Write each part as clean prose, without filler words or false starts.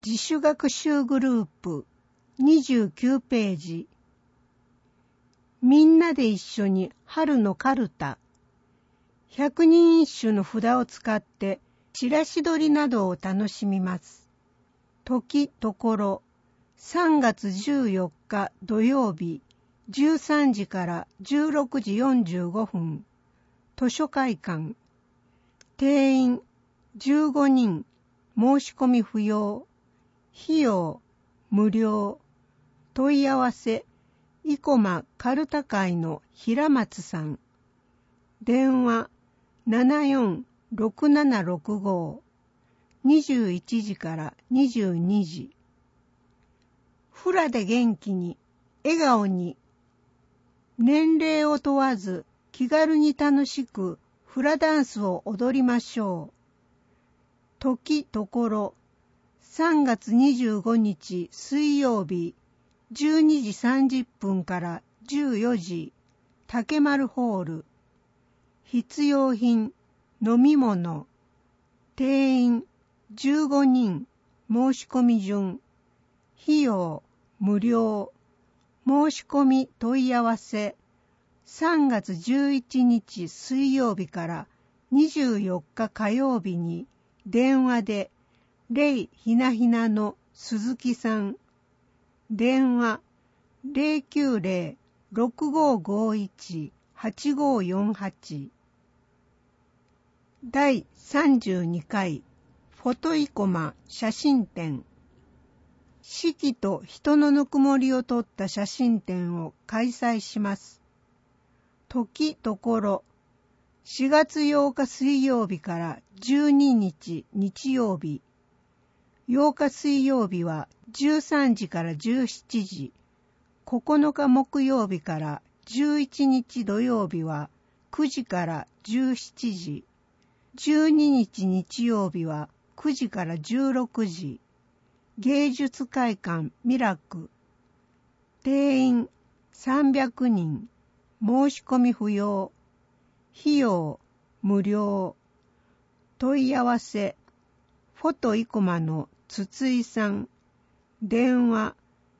自主学習グループ29ページ。みんなで一緒に春のカルタ。百人一首の札を使ってチラシ取りなどを楽しみます。時ところ3月14日土曜日13時から16時45分図書会館。定員15人。申し込み不要。費用無料。問い合わせ生駒カルタ会の平松さん。電話746765。21時から22時。フラで元気に、笑顔に。年齢を問わず気軽に楽しくフラダンスを踊りましょう。時ところ3月25日水曜日12時30分から14時竹丸ホール。必要品飲み物。定員15人。申し込み順。費用無料。申し込み問い合わせ3月11日水曜日から24日火曜日に電話でレイひなひなの鈴木さん。電話090-6551-8548。第32回フォトイコマ写真展。四季と人のぬくもりを撮った写真展を開催します。時ところ4月8日水曜日から12日日曜日。8日水曜日は13時から17時。9日木曜日から11日土曜日は9時から17時。12日日曜日は9時から16時。芸術会館ミラク。定員300人。申し込み不要。費用無料。問い合わせフォトイコマの筒井さん。電話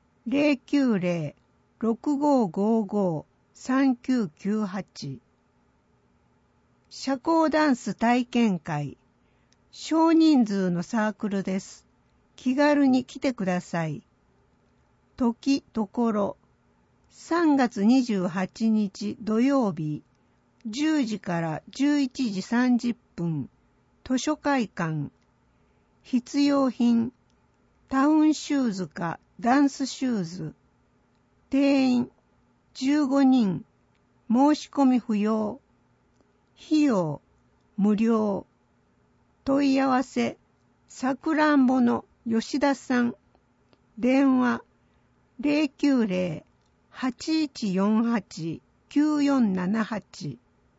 090-6555-3998。社交ダンス体験会。少人数のサークルです。気軽に来てください。時ところ3月28日土曜日10時から11時30分図書会館。必要品タウンシューズかダンスシューズ。定員15人。申し込み不要。費用無料。問い合わせさくらんぼの吉田さん。電話090-8148-9478。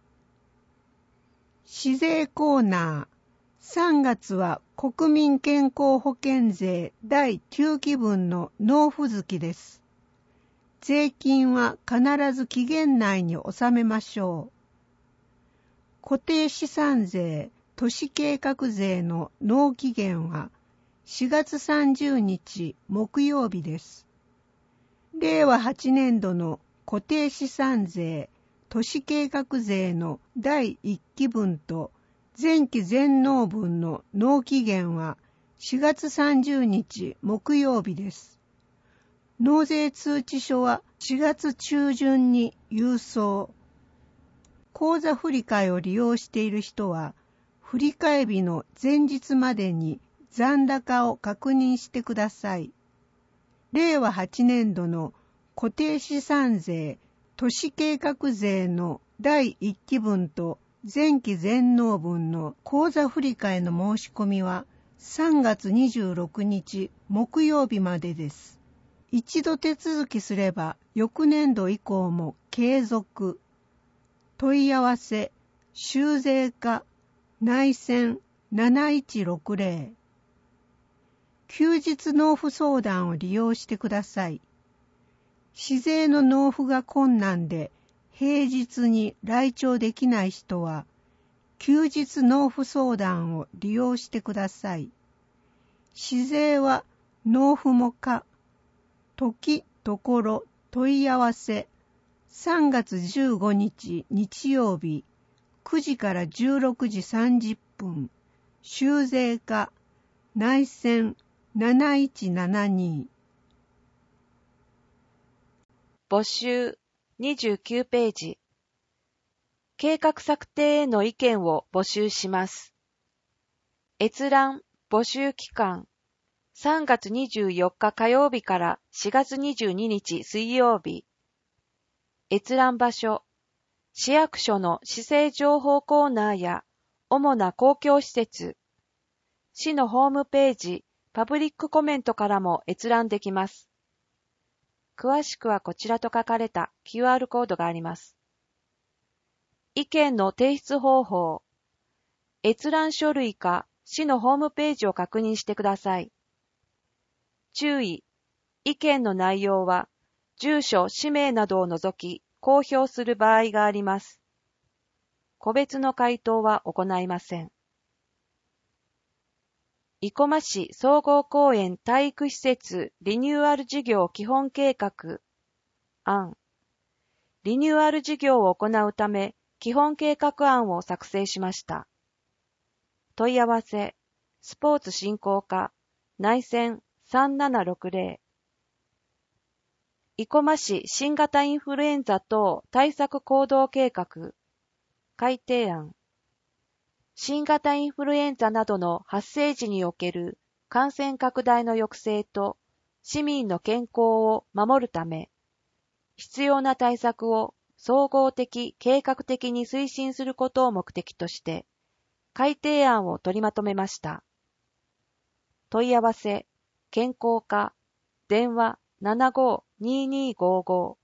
市税コーナー。3月は国民健康保険税第9期分の納付月です。税金は必ず期限内に納めましょう。固定資産税、都市計画税の納期限は4月30日木曜日です。令和8年度の固定資産税、都市計画税の第1期分と前期全納分の納期限は4月30日木曜日です。納税通知書は4月中旬に郵送。口座振替を利用している人は、振替日の前日までに残高を確認してください。令和8年度の固定資産税、都市計画税の第1期分と前期全納分の口座振替の申し込みは3月26日木曜日までです。一度手続きすれば翌年度以降も継続。問い合わせ修税課内線7160。休日納付相談を利用してください。市税の納付が困難で平日に来庁できない人は休日納付相談を利用してください。市税は納付もか、時、ところ、問い合わせ、3月15日日曜日、9時から16時30分、修税課、内線7172。 募集29ページ。計画策定への意見を募集します。閲覧募集期間3月24日火曜日から4月22日水曜日。閲覧場所、市役所の市政情報コーナーや主な公共施設、市のホームページ、パブリックコメントからも閲覧できます。詳しくはこちらと書かれた QR コードがあります。意見の提出方法、閲覧書類か市のホームページを確認してください。注意、意見の内容は住所、氏名などを除き公表する場合があります。個別の回答は行いません。生駒市総合公園体育施設リニューアル事業基本計画案。リニューアル事業を行うため基本計画案を作成しました。問い合わせ、スポーツ振興課、内線3760。生駒市新型インフルエンザ等対策行動計画、改定案。新型インフルエンザなどの発生時における感染拡大の抑制と市民の健康を守るため、必要な対策を総合的・計画的に推進することを目的として、改定案を取りまとめました。問い合わせ、健康課、電話752255。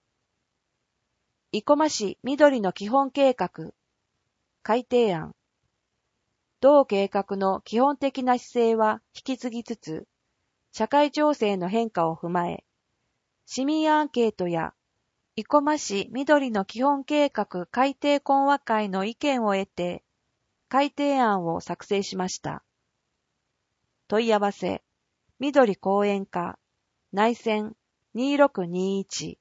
生駒市緑の基本計画、改定案。同計画の基本的な姿勢は引き継ぎつつ、社会情勢の変化を踏まえ、市民アンケートや生駒市緑の基本計画改定懇話会の意見を得て、改定案を作成しました。問い合わせ、緑公園課、内線2621。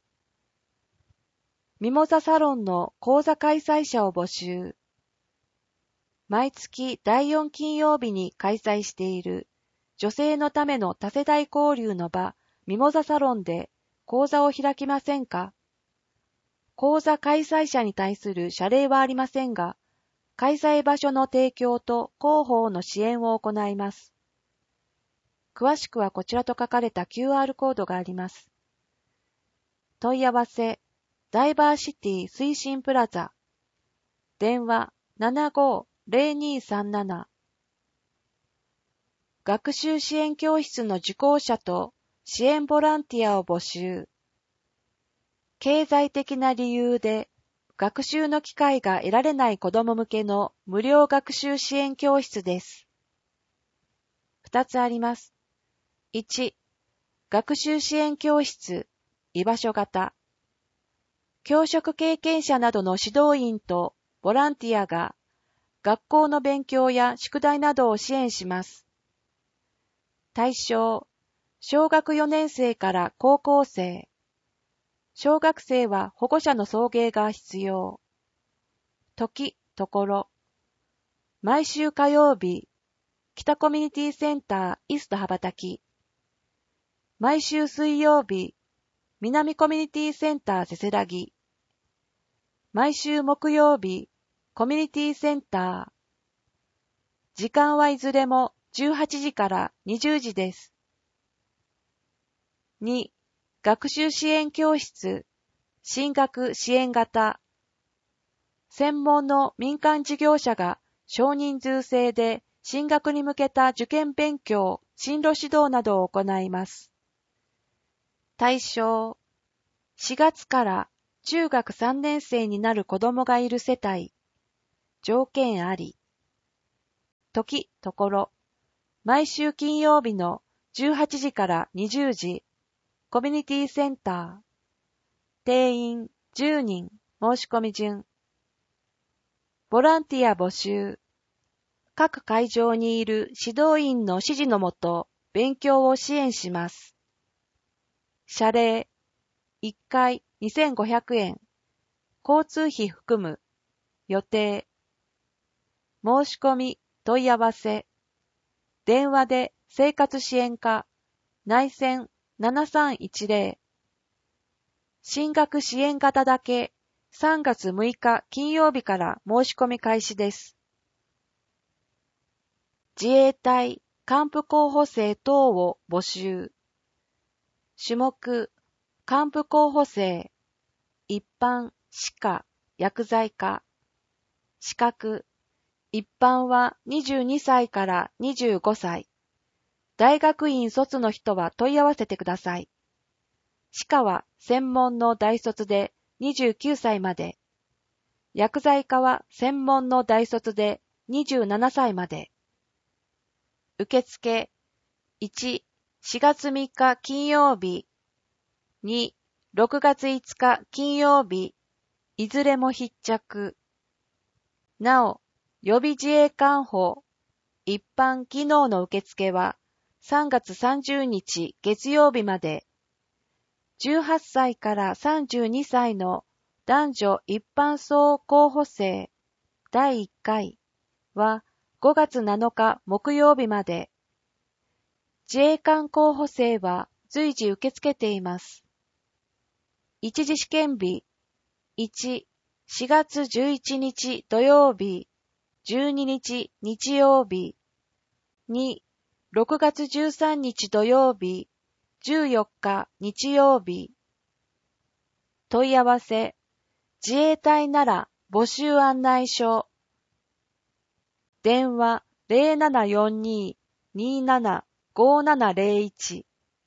ミモザサロンの講座開催者を募集。毎月第4金曜日に開催している女性のための多世代交流の場ミモザサロンで講座を開きませんか？講座開催者に対する謝礼はありませんが、開催場所の提供と広報の支援を行います。詳しくはこちらと書かれた QR コードがあります。問い合わせ、ダイバーシティ推進プラザ。電話750237。学習支援教室の受講者と支援ボランティアを募集。経済的な理由で学習の機会が得られない子ども向けの無料学習支援教室です。2つあります。1、学習支援教室、居場所型。教職経験者などの指導員とボランティアが学校の勉強や宿題などを支援します。対象、小学4年生から高校生。小学生は保護者の送迎が必要。時、ところ。毎週火曜日、北コミュニティセンターイースト羽ばたき。毎週水曜日、南コミュニティセンターせせらぎ。毎週木曜日、コミュニティセンター。時間はいずれも18時から20時です。2、学習支援教室、進学支援型。専門の民間事業者が少人数制で進学に向けた受験勉強、進路指導などを行います。対象、4月から中学3年生になる子供がいる世帯。条件あり。時、ところ。毎週金曜日の18時から20時。コミュニティセンター。定員10人。申し込み順。ボランティア募集。各会場にいる指導員の指示のもと、 勉強を支援します。謝礼、1回2500円、交通費含む、予定。申し込み、問い合わせ。電話で生活支援課、内線7310。進学支援型だけ、3月6日金曜日から申し込み開始です。自衛隊、幹部候補生等を募集。種目、幹部候補生、一般、歯科、薬剤科。資格、一般は22歳から25歳。大学院卒の人は問い合わせてください。歯科は専門の大卒で29歳まで。薬剤科は専門の大卒で27歳まで。受付、1、4月3日金曜日。2、6月5日金曜日。いずれも必着。なお、予備自衛官法、一般技能の受付は3月30日月曜日まで。18歳から32歳の男女一般総候補生第1回は5月7日木曜日まで。自衛官候補生は随時受け付けています。一次試験日、1、4月11日土曜日、12日日曜日、2、6月13日土曜日、14日日曜日。問い合わせ、自衛隊なら募集案内書。電話0742-275701。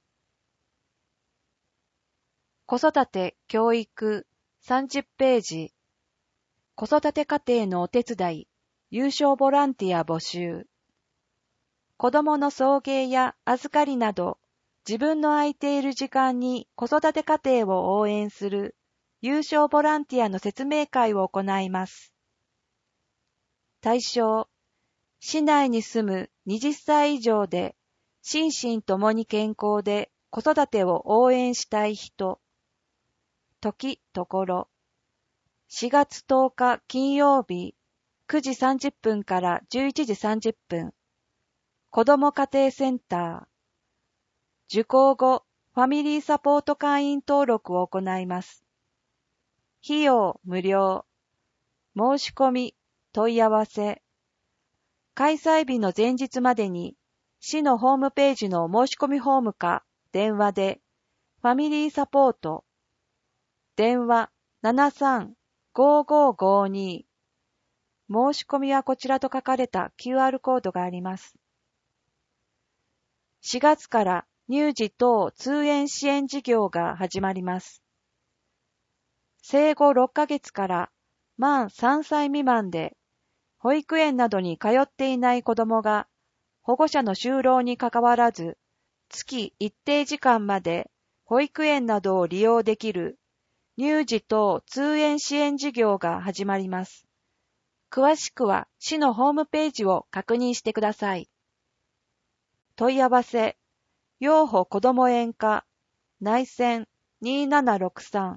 子育て教育30ページ。子育て家庭のお手伝い、有償ボランティア募集。子供の送迎や預かりなど、自分の空いている時間に子育て家庭を応援する有償ボランティアの説明会を行います。対象、市内に住む20歳以上で心身ともに健康で子育てを応援したい人。時、ところ。4月10日金曜日9時30分から11時30分。子ども家庭センター。受講後、ファミリーサポート会員登録を行います。費用無料。申し込み、問い合わせ。開催日の前日までに、市のホームページの申し込みフォームか電話で、ファミリーサポート。電話73-5552。申し込みはこちらと書かれた QR コードがあります。4月から乳児等通園支援事業が始まります。生後6ヶ月から満3歳未満で、保育園などに通っていない子どもが、保護者の就労にかかわらず、月一定時間まで保育園などを利用できる乳児等通園支援事業が始まります。詳しくは市のホームページを確認してください。問い合わせ、養護子ども園課、内線2763。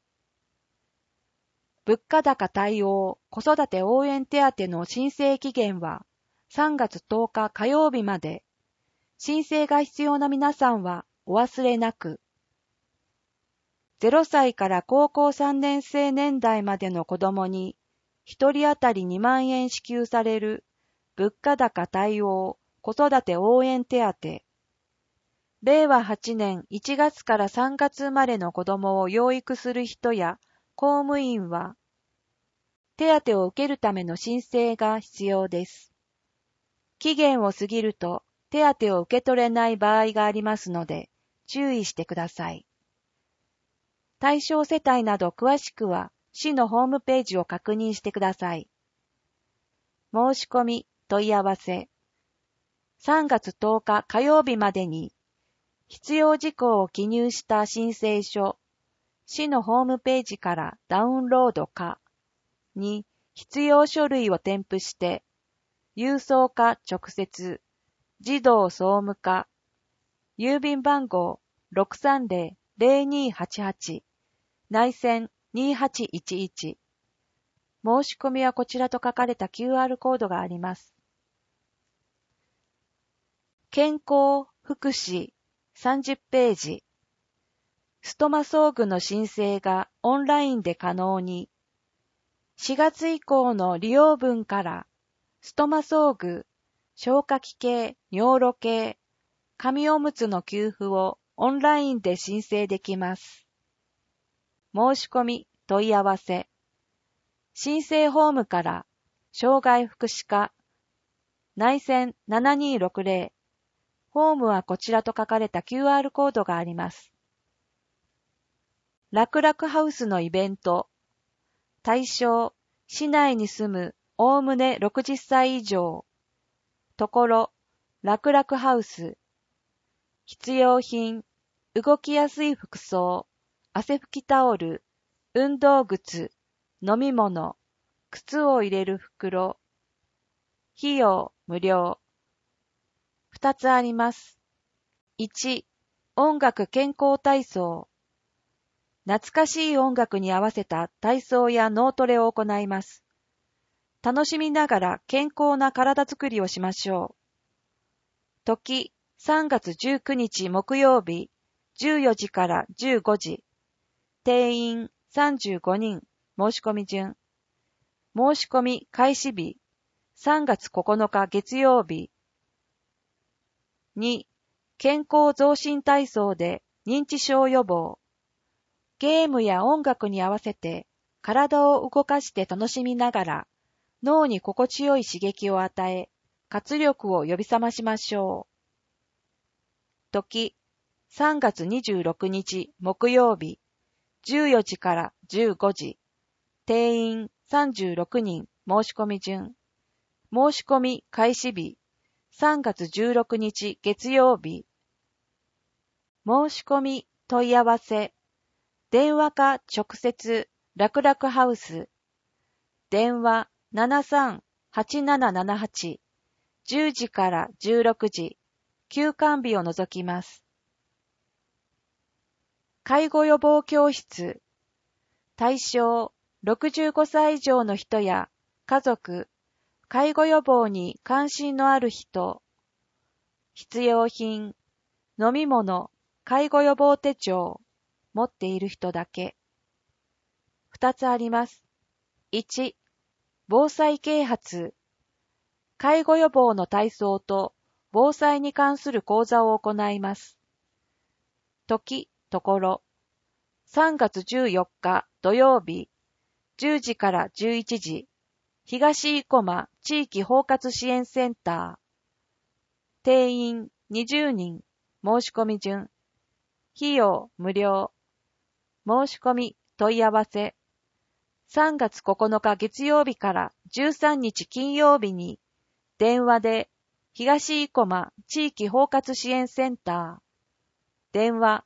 物価高対応子育て応援手当の申請期限は3月10日火曜日まで。申請が必要な皆さんはお忘れなく。0歳から高校3年生年代までの子どもに1人当たり2万円支給される物価高対応子育て応援手当。令和8年1月から3月生まれの子どもを養育する人や公務員は、手当を受けるための申請が必要です。期限を過ぎると手当を受け取れない場合がありますので、注意してください。対象世帯など詳しくは、市のホームページを確認してください。申し込み、問い合わせ。3月10日火曜日までに、必要事項を記入した申請書、市のホームページからダウンロードか、に必要書類を添付して、郵送か直接、児童総務課、 郵便番号 630-0288 内線2811。申し込みはこちらと書かれた QR コードがあります。健康福祉30ページ。ストマ装具の申請がオンラインで可能に。4月以降の利用分からストマ装具、消化器系、尿路系、紙おむつの給付をオンラインで申請できます。申し込み、問い合わせ。申請フォームから障害福祉課内線7260。フォームはこちらと書かれた QR コードがあります。楽々ハウスのイベント。対象、市内に住むおおむね60歳以上。ところ、楽々ハウス。必要品、動きやすい服装、汗拭きタオル、運動靴、飲み物、靴を入れる袋。費用無料。2つあります。1、音楽健康体操。懐かしい音楽に合わせた体操や脳トレを行います。楽しみながら健康な体づくりをしましょう。時、3月19日木曜日、14時から15時。定員35人、申し込み順。申し込み開始日、3月9日月曜日。2、健康増進体操で認知症予防。ゲームや音楽に合わせて体を動かして楽しみながら脳に心地よい刺激を与え、活力を呼び覚ましましょう。時、3月26日木曜日、14時から15時。定員36人、申し込み順。申し込み開始日、3月16日月曜日。申し込み問い合わせ。電話か直接、楽々ハウス。電話73-8778。10時から16時。休館日を除きます。介護予防教室。対象、65歳以上の人や家族、介護予防に関心のある人。必要品、飲み物、介護予防手帳。持っている人だけ。2つあります。1、防災啓発。介護予防の体操と防災に関する講座を行います。時、ところ。3月14日土曜日、10時から11時。東生駒地域包括支援センター。定員20人、申し込み順。費用無料。申し込み問い合わせ。3月9日月曜日から13日金曜日に電話で東生駒地域包括支援センター。電話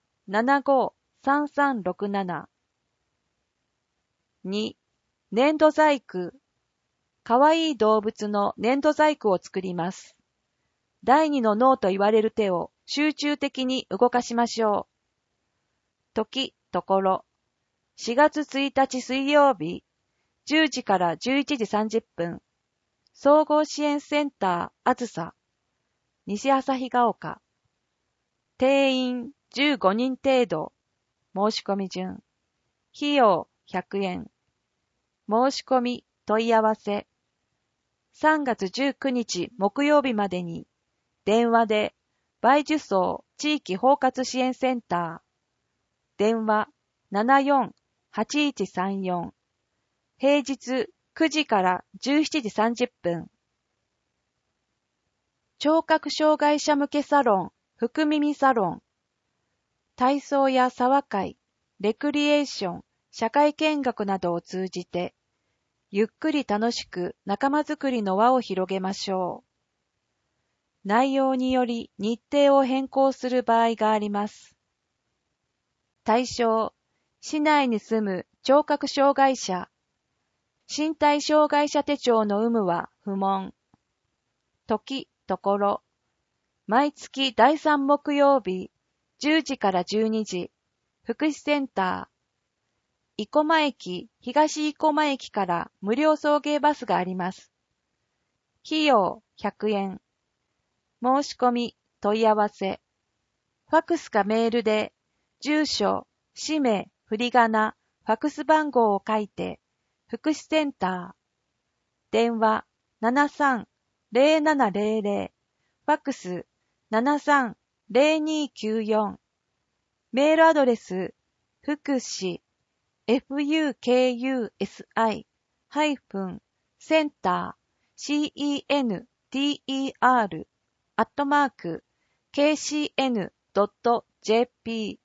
75-3367。2、粘土細工。かわいい動物の粘土細工を作ります。第二の脳と言われる手を集中的に動かしましょう。時、ところ。4月1日水曜日、10時から11時30分。総合支援センターあずさ。西旭ヶ丘。定員15人程度。申し込み順。費用100円。申し込み問い合わせ。3月19日木曜日までに電話で梅樹荘地域包括支援センター。電話74-8134。平日9時から17時30分。聴覚障害者向けサロン、福耳サロン。体操や茶話会、レクリエーション、社会見学などを通じて、ゆっくり楽しく仲間づくりの輪を広げましょう。内容により日程を変更する場合があります。対象、市内に住む聴覚障害者。身体障害者手帳の有無は不問。時、ところ。 毎月第3木曜日、10時から12時、福祉センター、生駒駅、東生駒駅から無料送迎バスがあります。費用100円。申し込み、問い合わせ。ファクスかメールで、住所、氏名、振り仮名、ファクス番号を書いて、福祉センター。電話73-0700、ファクス73-0294。メールアドレス、福祉、fukusi-center、center@kcn.jp。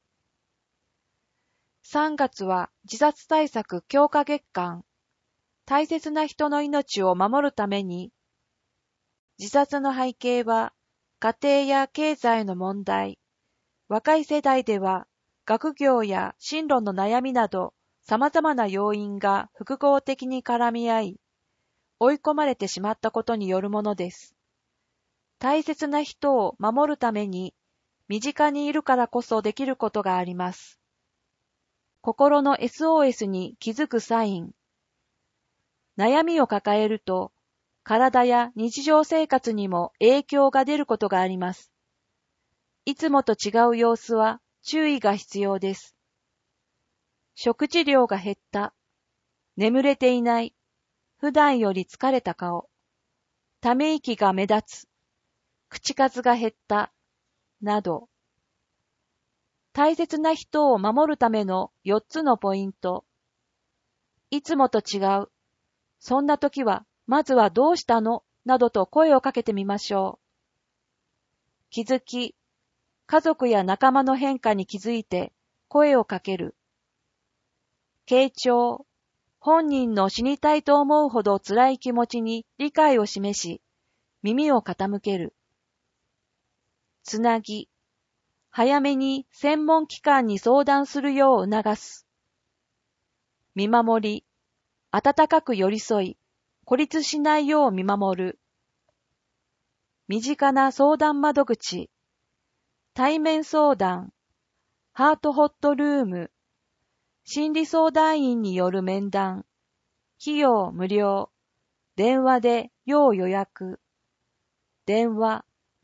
3月は自殺対策強化月間。大切な人の命を守るために、自殺の背景は家庭や経済の問題、若い世代では学業や進路の悩みなど様々な要因が複合的に絡み合い、追い込まれてしまったことによるものです。大切な人を守るために、身近にいるからこそできることがあります。心の SOS に気づくサイン。悩みを抱えると、体や日常生活にも影響が出ることがあります。いつもと違う様子は注意が必要です。食事量が減った、眠れていない、普段より疲れた顔、ため息が目立つ、口数が減った、など。大切な人を守るための4つのポイント。いつもと違う。そんな時は、まずはどうしたのなどと声をかけてみましょう。気づき、家族や仲間の変化に気づいて声をかける。傾聴、本人の死にたいと思うほど辛い気持ちに理解を示し、耳を傾ける。つなぎ、早めに専門機関に相談するよう促す。見守り、温かく寄り添い、孤立しないよう見守る。身近な相談窓口、対面相談、ハートホットルーム、心理相談員による面談、費用無料、電話で要予約、電話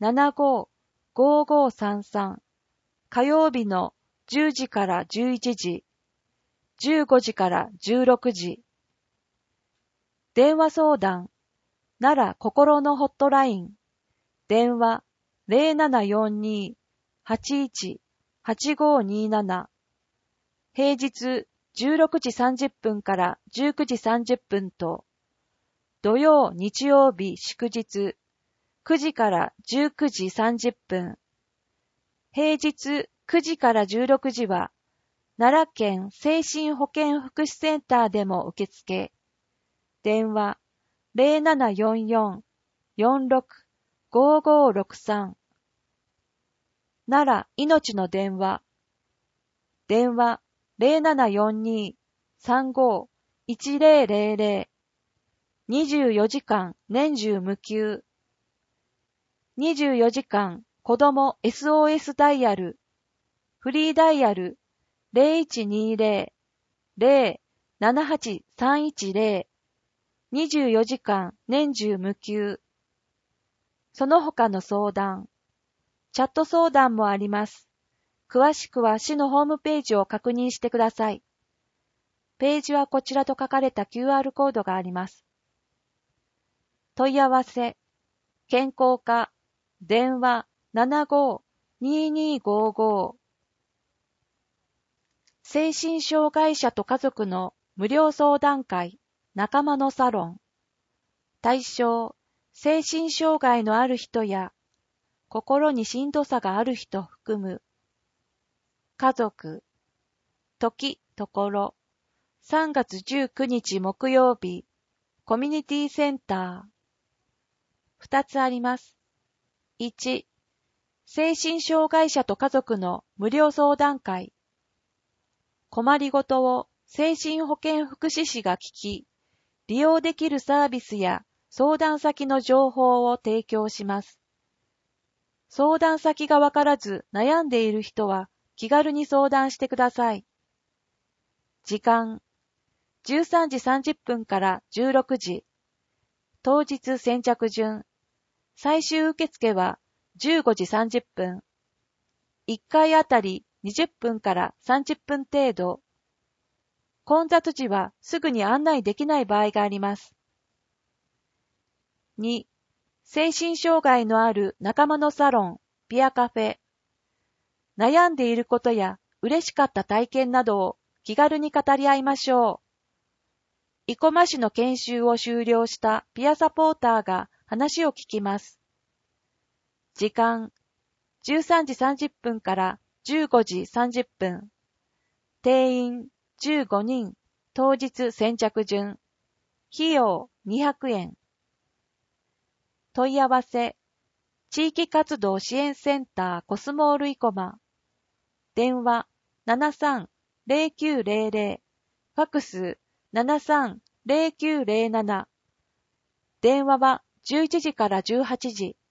75-5533、火曜日の10時から11時、15時から16時、電話相談、奈良心のホットライン、電話0742-81-8527、平日16時30分から19時30分と、土曜日曜日祝日9時から19時30分、平日9時から16時は、奈良県精神保健福祉センターでも受付、電話0744-465563、奈良命の電話、電話0742-35-1000、24時間年中無休、24時間子供 SOS ダイヤル、フリーダイヤル 0120-078-310、24時間年中無休。その他の相談、チャット相談もあります。詳しくは市のホームページを確認してください。ページはこちらと書かれた QR コードがあります。問い合わせ、健康課、電話75-2255。精神障害者と家族の無料相談会、仲間のサロン。対象、精神障害のある人や、心にしんどさがある人含む。家族、時、ところ。3月19日木曜日、コミュニティセンター。2つあります。1、精神障害者と家族の無料相談会。困りごとを精神保健福祉士が聞き、利用できるサービスや相談先の情報を提供します。 相談先がわからず悩んでいる人は気軽に相談してください。時間、13時30分から16時。当日先着順。最終受付は15時30分。1回あたり20分から30分程度。混雑時はすぐに案内できない場合があります。2、精神障害のある仲間のサロン、ピアカフェ。悩んでいることや嬉しかった体験などを気軽に語り合いましょう。生駒市の研修を修了したピアサポーターが話を聞きます。時間、13時30分から15時30分。定員15人、当日先着順。費用200円。問い合わせ、地域活動支援センターコスモール生駒。電話73-0900、ファクス73-0907。電話は11時から18時。